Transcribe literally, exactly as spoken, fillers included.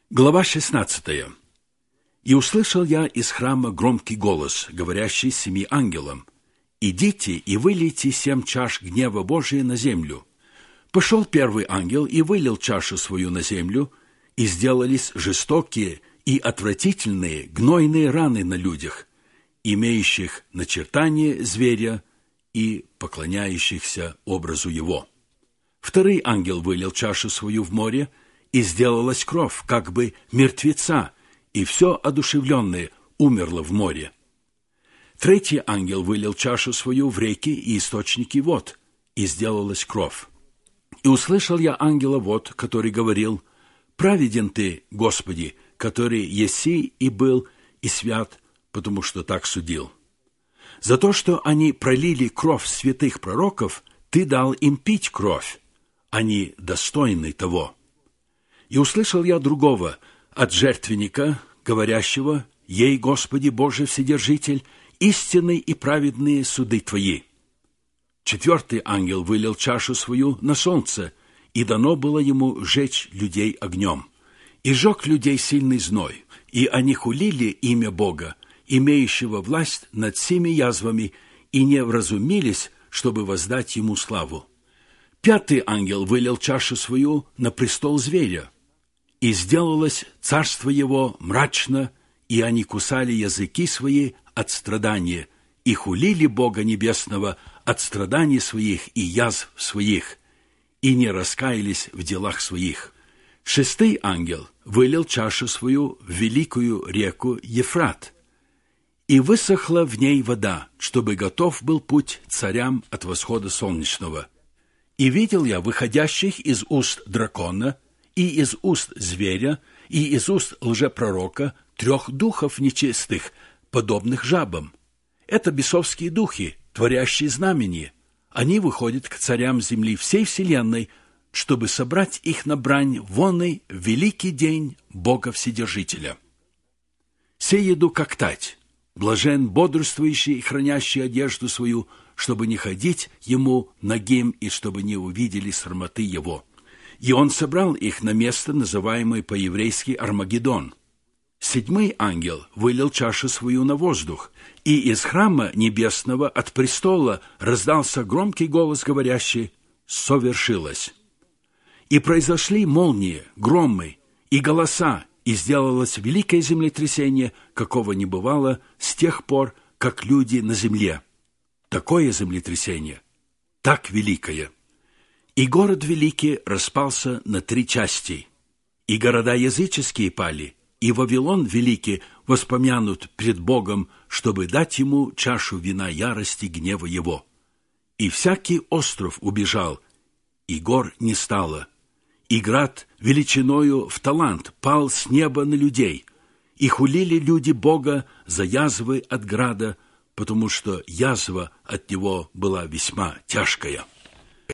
Глава шестнадцатая. «И услышал я из храма громкий голос, говорящий семи ангелам: идите и вылейте семь чаш гнева Божия на землю. Пошел первый ангел и вылил чашу свою на землю, и сделались жестокие и отвратительные гнойные раны на людях, имеющих начертание зверя и поклоняющихся образу его. Второй ангел вылил чашу свою в море, и сделалась кровь, как бы мертвеца, и все одушевленное умерло в море. Третий ангел вылил чашу свою в реки и источники вод, и сделалась кровь. И услышал я ангела вод, который говорил: праведен ты, Господи, который еси и был, и свят, потому что так судил. За то, что они пролили кровь святых пророков, ты дал им пить кровь, они достойны того. И услышал я другого от жертвенника, говорящего: ей, Господи Боже Вседержитель, истинные и праведные суды Твои. Четвертый ангел вылил чашу свою на солнце, и дано было ему жечь людей огнем. И жег людей сильный зной, и они хулили имя Бога, имеющего власть над всеми язвами, и не вразумились, чтобы воздать ему славу. Пятый ангел вылил чашу свою на престол зверя, и сделалось царство его мрачно, и они кусали языки свои от страдания, и хулили Бога Небесного от страданий своих и язв своих, и не раскаялись в делах своих. Шестый ангел вылил чашу свою в великую реку Ефрат, и высохла в ней вода, чтобы готов был путь царям от восхода солнечного. И видел я выходящих из уст дракона, и из уст зверя, и из уст лжепророка трех духов нечистых, подобных жабам. Это бесовские духи, творящие знамения. Они выходят к царям земли всей вселенной, чтобы собрать их на брань вонный великий день Бога Вседержителя. Сей еду как тать, блажен бодрствующий и хранящий одежду свою, чтобы не ходить ему нагим и чтобы не увидели срамоты его. И он собрал их на место, называемое по-еврейски Армагеддон. Седьмой ангел вылил чашу свою на воздух, и из храма небесного от престола раздался громкий голос, говорящий: «Совершилось». И произошли молнии, громы и голоса, и сделалось великое землетрясение, какого не бывало с тех пор, как люди на земле. Такое землетрясение, так великое. И город великий распался на три части, и города языческие пали, и Вавилон великий воспомянут пред Богом, чтобы дать ему чашу вина ярости гнева его. И всякий остров убежал, и гор не стало, и град величиною в талант пал с неба на людей, и хулили люди Бога за язвы от града, потому что язва от него была весьма тяжкая.